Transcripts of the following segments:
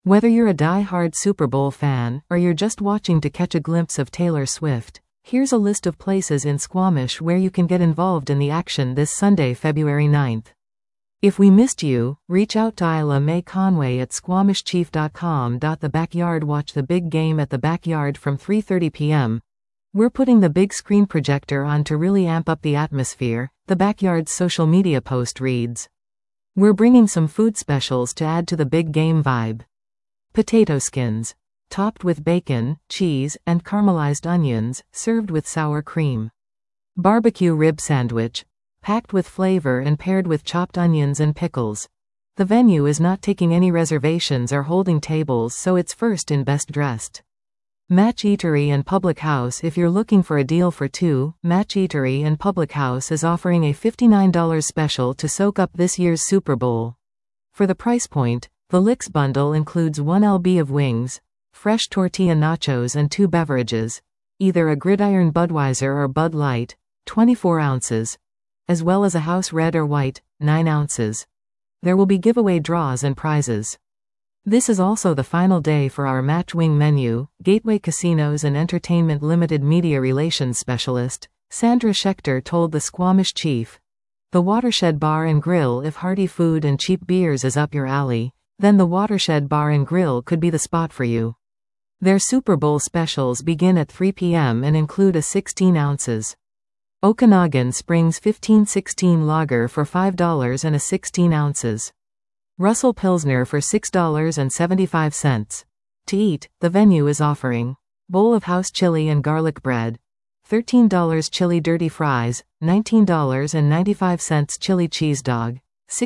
Whether you're a die-hard Super Bowl fan, or you're just watching to catch a glimpse of Taylor Swift, here's a list of places in Squamish where you can get involved in the action this Sunday, February 9th. If we missed you, reach out to Isla Mae Conway at squamishchief.com. The Backyard. Watch the big game at the Backyard from 3:30 p.m. We're putting the big screen projector on to really amp up the atmosphere, the Backyard's social media post reads. We're bringing some food specials to add to the big game vibe. Potato skins, topped with bacon, cheese, and caramelized onions, served with sour cream. Barbecue rib sandwich, packed with flavor and paired with chopped onions and pickles. The venue is not taking any reservations or holding tables, so it's first in best dressed. Match Eatery and Public House. If you're looking for a deal for two, Match Eatery and Public House is offering a $59 special to soak up this year's Super Bowl. For the price point, the Licks bundle includes 1 lb of wings, fresh tortilla nachos and 2 beverages, either a Gridiron Budweiser or Bud Light, 24 ounces, as well as a House Red or White, 9 ounces. There will be giveaway draws and prizes. This is also the final day for our Match Wing menu. Gateway Casinos and Entertainment Limited Media Relations Specialist, Sandra Schechter told the Squamish Chief. The Watershed Bar and Grill. If hearty food and cheap beers is up your alley, then the Watershed Bar and Grill could be the spot for you. Their Super Bowl specials begin at 3 p.m. and include a 16 ounces Okanagan Springs 1516 Lager for $5 and a 16 ounces Russell Pilsner for $6.75. To eat, the venue is offering bowl of house chili and garlic bread, $13 chili dirty fries, $19.95 chili cheese dog,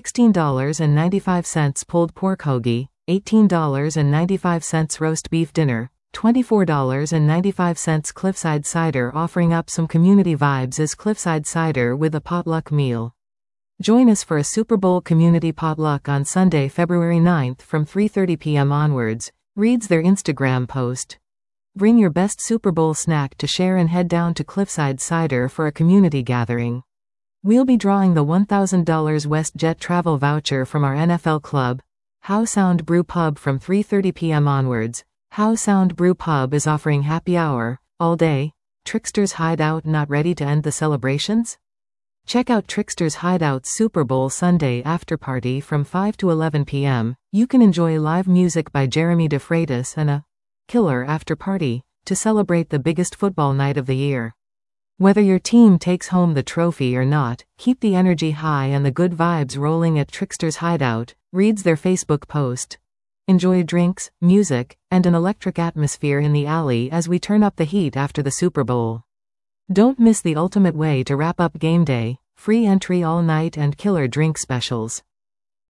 $16.95 pulled pork hoagie, $18.95 roast beef dinner, $24.95 Cliffside Cider. Offering up some community vibes is Cliffside Cider with a potluck meal. Join us for a Super Bowl community potluck on Sunday, February 9th from 3:30 p.m. onwards, reads their Instagram post. Bring your best Super Bowl snack to share and head down to Cliffside Cider for a community gathering. We'll be drawing the $1,000 WestJet travel voucher from our NFL club, How Sound Brew Pub, from 3:30 p.m. onwards. How Sound Brew Pub is offering happy hour, all day. Trickster's Hideout. Not ready to end the celebrations? Check out Trickster's Hideout's Super Bowl Sunday afterparty from 5 to 11 p.m. You can enjoy live music by Jeremy DeFreitas and a killer after-party to celebrate the biggest football night of the year. Whether your team takes home the trophy or not, keep the energy high and the good vibes rolling at Trickster's Hideout, reads their Facebook post. Enjoy drinks, music, and an electric atmosphere in the alley as we turn up the heat after the Super Bowl. Don't miss the ultimate way to wrap up game day, free entry all night and killer drink specials.